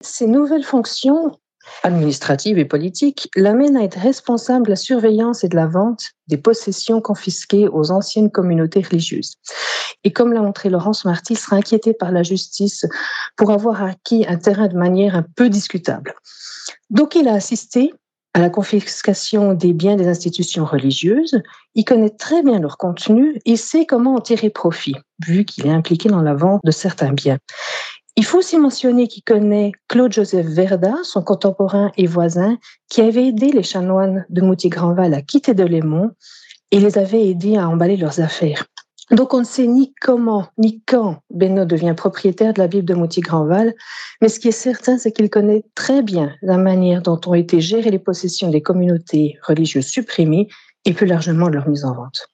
Ces nouvelles fonctions administratives et politiques l'amènent à être responsable de la surveillance et de la vente des possessions confisquées aux anciennes communautés religieuses. Et comme l'a montré Laurence Marty, il sera inquiété par la justice pour avoir acquis un terrain de manière un peu discutable. Donc il a assisté à la confiscation des biens des institutions religieuses, il connaît très bien leur contenu et sait comment en tirer profit, vu qu'il est impliqué dans la vente de certains biens. Il faut aussi mentionner qu'il connaît Claude-Joseph Verda, son contemporain et voisin, qui avait aidé les chanoines de Moutier-Grandval à quitter Delémont et les avait aidés à emballer leurs affaires. Donc on ne sait ni comment ni quand Benoît devient propriétaire de la Bible de Moutier-Grandval, mais ce qui est certain, c'est qu'il connaît très bien la manière dont ont été gérées les possessions des communautés religieuses supprimées et plus largement leur mise en vente.